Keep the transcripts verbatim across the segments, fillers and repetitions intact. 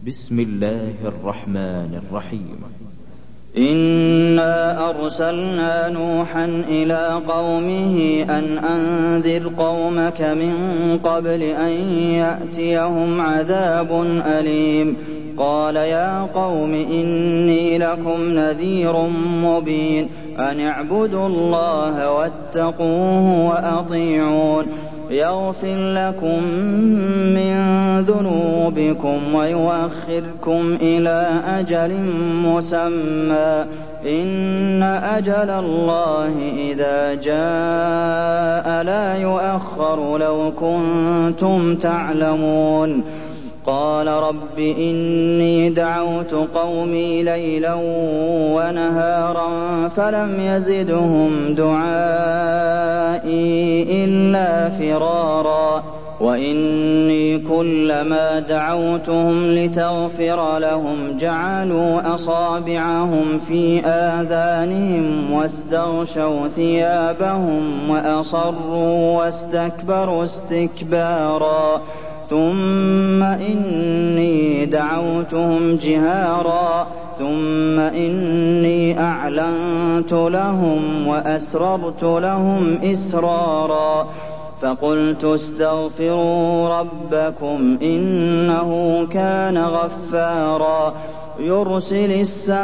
بسم الله الرحمن الرحيم. إنا أرسلنا نوحا إلى قومه أن أنذر قومك من قبل أن يأتيهم عذاب أليم. قال يا قوم إني لكم نذير مبين أن اعبدوا الله واتقوه وأطيعون يغفر لكم من ذنوبكم ويؤخركم إلى أجل مسمى إن أجل الله إذا جاء لا يؤخر لو كنتم تعلمون. قال رب إني دعوت قومي ليلا ونهارا فلم يزدهم دعائي إلا فرارا وإني كلما دعوتهم لتغفر لهم جعلوا أصابعهم في آذانهم واستغشوا ثيابهم وأصروا واستكبروا استكبارا ثم إني دعوتهم جهارا ثم إني أعلنت لهم وأسررت لهم إسرارا فقلت استغفروا ربكم إنه كان غفارا يرسل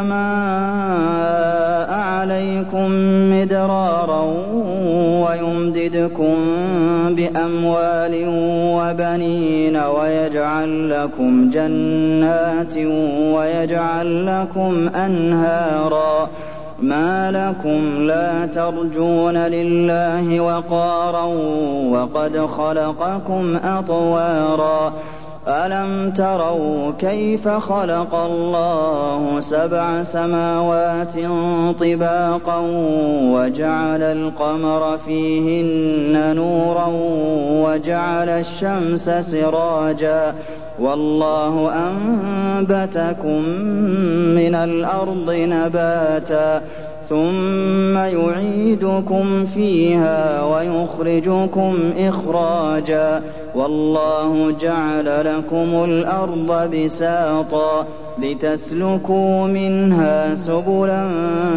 السماء عليكم مدرارا ويمددكم بأموال وبنين ويجعل لكم جنات ويجعل لكم أنهارا ما لكم لا ترجون لله وقارا وقد خلقكم أطوارا ألم تروا كيف خلق الله سبع سماوات طباقا وجعل القمر فيهن نورا وجعل الشمس سراجا والله أنبتكم من الأرض نباتا ثم يعيدكم فيها ويخرجكم إخراجا والله جعل لكم الأرض بساطا لتسلكوا منها سبلا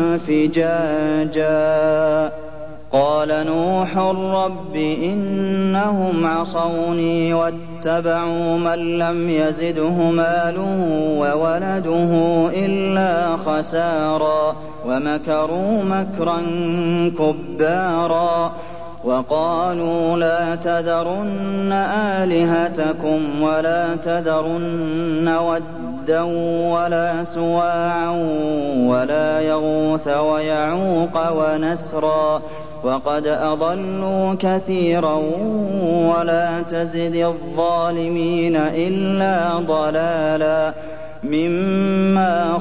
فجاجا. قال نوح رب إنهم عصوني واتبعوا من لم يزده ماله وولده إلا خسارا ومكروا مكرا كبارا وقالوا لا تذرن آلهتكم ولا تذرن ودا ولا سواعا ولا يغوث ويعوق ونسرا وقد أضلوا كثيرا ولا تزد الظالمين إلا ضلالا مما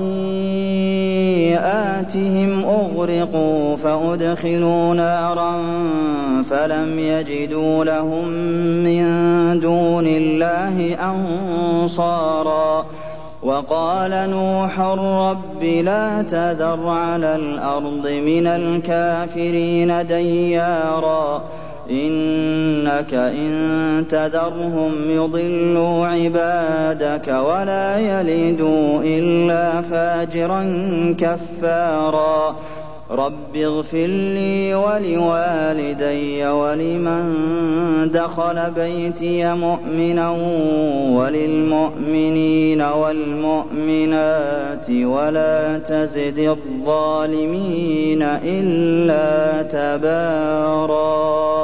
خطيئاتهم أغرقوا فأدخلوا نارا فلم يجدوا لهم من دون الله أنصارا. وقال نوح رب لا تذر على الأرض من الكافرين ديارا إنك إن تذرهم يضلوا عبادك ولا يلدوا إلا فاجرا كفارا. رب اغفر لي ولوالدي ولمن دخل بيتي مؤمنا وللمؤمنين والمؤمنات ولا تزد الظالمين إلا تبارا.